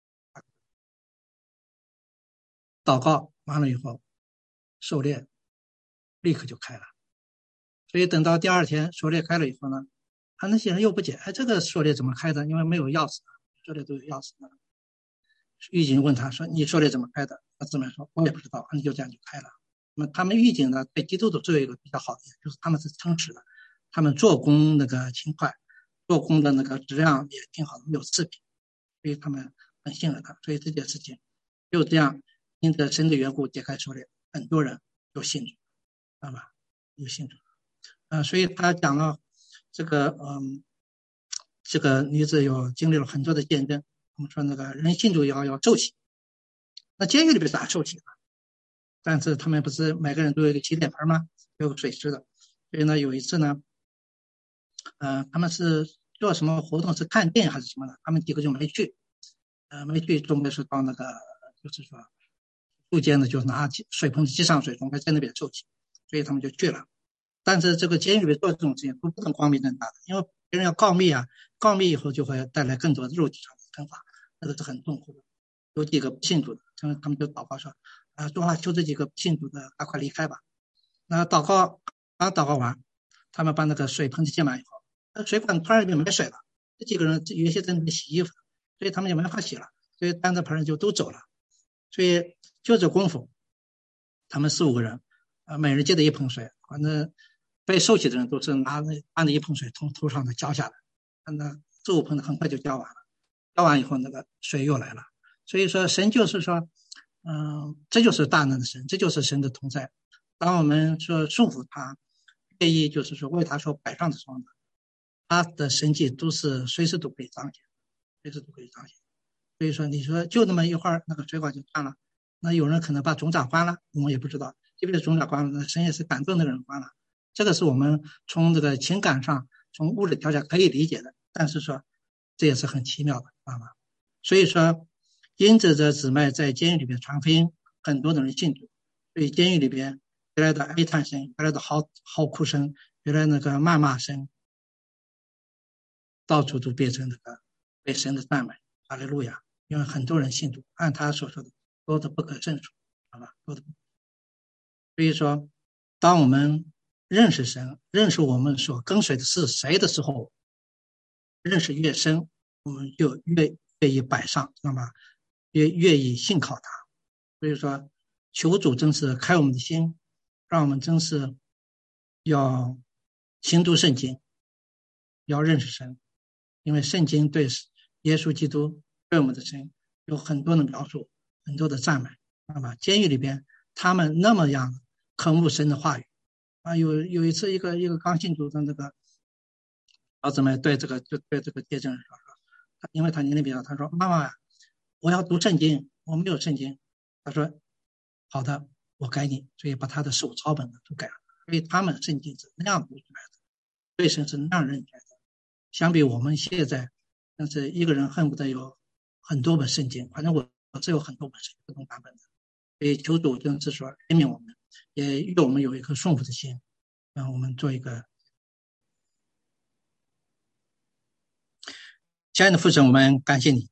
祷告完了以后，锁链立刻就开了。所以等到第二天锁链开了以后呢，他那些人又不解，哎，这个锁链怎么开的？因为没有钥匙，锁链都有钥匙的。狱警问他说：“你锁链怎么开的？”他姊妹说：“我也不知道。”那就这样就开了。那么他们狱警呢，对基督徒做一个比较好的，就是他们是诚实的，他们做工那个勤快，做工的那个质量也挺好的，没有次品，所以他们很信任他。所以这件事情就这样，因着神的缘故解开锁链，很多人都信主，知道吧？有信主。呃，所以他讲了这个，嗯，这个女子有经历了很多的见证。我们说那个人信主以后要受洗，那监狱里边咋受洗呢？ 但是他们不是每个人都有一个洗脸盆吗？有个水池的。所以呢，有一次呢，呃，他们是做什么活动，是看电影还是什么的，他们几个就没去，呃，没去，准备是到那个，就是说，宿监的就拿水盆子接上水，准备在那边受洗，所以他们就去了。但是这个监狱里面做这种事情都不能光明正大的，因为别人要告密啊，告密以后就会带来更多的肉体上的惩罚，那个是很痛苦的。有几个不信主的，他们他们就祷告说，啊，主啊，求这几个不信主的赶快离开吧。那祷告刚祷告完，他们把那个水盆子接满以后，那水管突然里面没水了，这几个人有些在那边洗衣服，所以他们就没法洗了，所以担着盆就都走了。所以就这功夫，他们四五个人，啊，每人接着一盆水，反正被受洗的人都是拿着按着一盆水从头上的浇下来，那四五盆很快就浇完了，浇完以后那个水又来了。所以说神就是说，嗯、呃，这就是大能的神，这就是神的同在。当我们说顺服他，愿意就是说为他所摆上的时候呢，他的神迹都是随时都可以彰显，随时都可以彰显。所以说你说就那么一会儿那个水管就断了，那有人可能把总闸关了，我们也不知道，即便是总闸关了，神也是感动那个人关了，这个是我们从这个情感上从物质条件可以理解的，但是说这也是很奇妙的，知道吗？所以说因着这姊妹在监狱里边传福音，很多的人信主，所以监狱里边原来的哀叹声，原来的嚎嚎哭声，原来那个谩骂声，到处都变成那个被神的赞美，哈利路亚！因为很多人信主，按他所说的多的不可胜数，好吧，多的。所以说，当我们认识神，认识我们所跟随的是谁的时候，认识越深，我们就越愿意摆上，知道吗？越愿意信靠他。所以说，求主真是开我们的心，让我们真是要勤读圣经，要认识神，因为圣经对耶稣基督对我们的神有很多的描述，很多的赞美，知道吧？监狱里边他们那么样渴慕神的话语啊，有有一次一个一个刚信主的那个老姊妹对这个就对这个接证人说，因为他年龄比较，他说妈妈呀，我要读圣经，我没有圣经。他说好的，我改你，所以把他的手抄本都改了。所以他们圣经是那样读出来的，对神是那样认出来的。相比我们现在，但是一个人恨不得有很多本圣经，反正我我只有很多本圣经不同版本的。所以求主真是说怜悯我们，也愿我们有一颗顺服的心，让我们做一个。亲爱的父神，我们感谢你，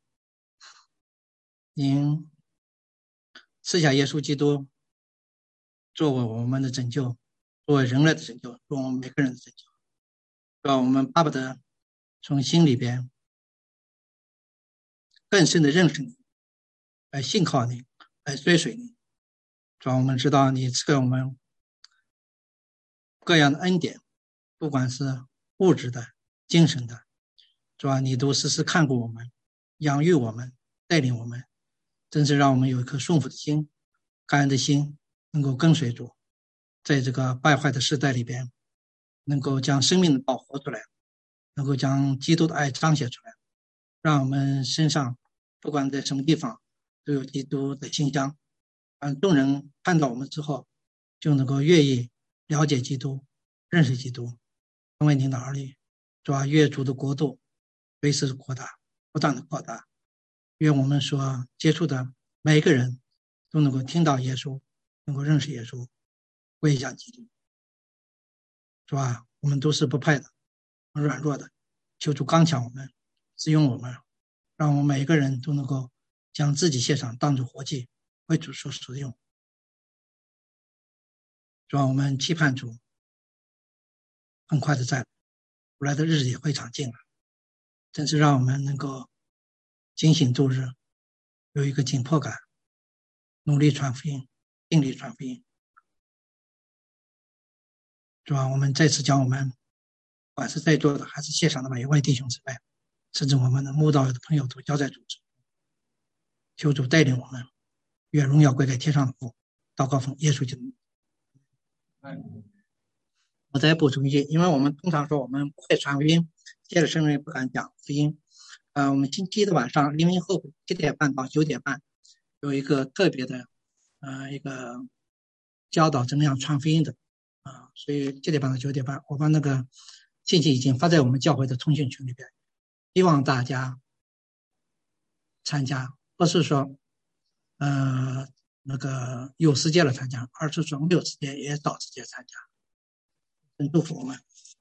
您赐下耶稣基督作为我们的拯救，作为人类的拯救，作为我们每个人的拯救，让我们巴不得从心里边更深的认识你，来信靠你，来追随你。主要我们知道你赐给我们各样的恩典，不管是物质的、精神的，主要你都时时看顾我们，养育我们，带领我们，真是让我们有一颗顺服的心、感恩的心，能够跟随主，在这个败坏的时代里边，能够将生命的道活出来，能够将基督的爱彰显出来，让我们身上不管在什么地方都有基督的馨香，让众人看到我们之后就能够愿意了解基督，认识基督，成为您的儿女。主啊，愿主的国度随时扩大，不断的扩大，愿我们所接触的每一个人都能够听到耶稣，能够认识耶稣，归向基督。主啊，我们都是不配的，软弱的，求主刚强我们，使用我们，让我们每一个人都能够将自己献上，当作活祭，为主所使用。主啊，我们期盼主很快的在未来的日子也非常近了，真是让我们能够警醒度日，有一个紧迫感，努力传福音，尽力传福音。主啊，我们再次将我们不管是在座的还是线上的每一位弟兄姊妹，甚至我们的慕道友的朋友都交在主之，求主带领我们，愿荣耀归给天上的父。祷告奉耶稣基督。我再补充一句，因为我们通常说我们不会传福音，接着圣人不敢讲福音。呃，我们星期一的晚上黎明后七点半到九点半有一个特别的呃一个教导怎么样传福音的啊。所以七点半到九点半，我把那个信息已经发在我们教会的通讯群里边，希望大家参加，不是说呃那个有时间了参加，而是说没有时间也找时间参加。祝福我们。